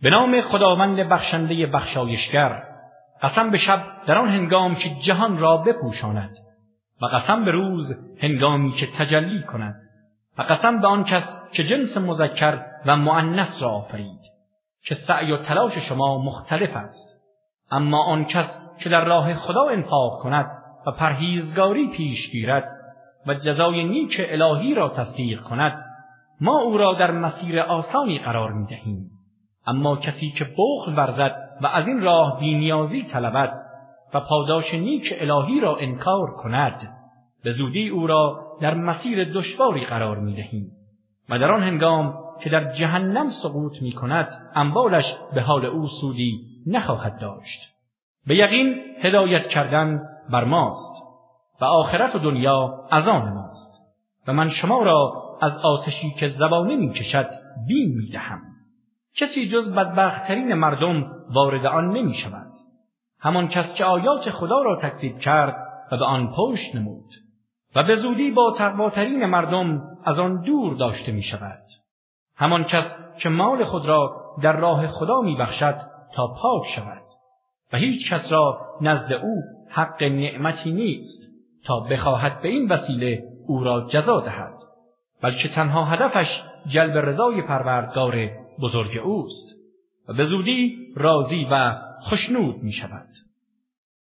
به نام خداوند بخشنده بخشایشگر. قسم به شب در آن هنگام که جهان را بپوشاند و قسم به روز هنگامی که تجلی کند و قسم به آن کس که جنس مذکر و مؤنث را آفرید که سعی و تلاش شما مختلف است. اما آن کس که در راه خدا انفاق کند و پرهیزگاری پیش گیرد و جزای نیک الهی را تصدیق کند، ما او را در مسیر آسانی قرار می‌دهیم. اما کسی که بخل ورزد و از این راه بی‌نیازی طلبد و پاداش نیک الهی را انکار کند، به زودی او را در مسیر دشواری قرار می‌دهیم و در آن هنگام که در جهنم سقوط می‌کند اموالش به حال او سودی نخواهد داشت. به یقین هدایت کردن بر ماست و آخرت و دنیا از آن ماست و من شما را از آتشی که زبانه می‌کشد بیم می‌دهم. کسی جز بدبخت‌ترین مردم وارد آن نمی‌شود. همان کس که آیات خدا را تکذیب کرد و به آن پشت نمود و به زودی با تقواترین مردم از آن دور داشته می‌شود. همان کس که مال خود را در راه خدا می‌بخشد تا پاک شود و هیچ کس را نزد او حق نعمتی نیست تا بخواهد به این وسیله او را جزا دهد، بلکه تنها هدفش جلب رضای پروردگار بزرگ اوست و به زودی راضی و خوشنود می شود.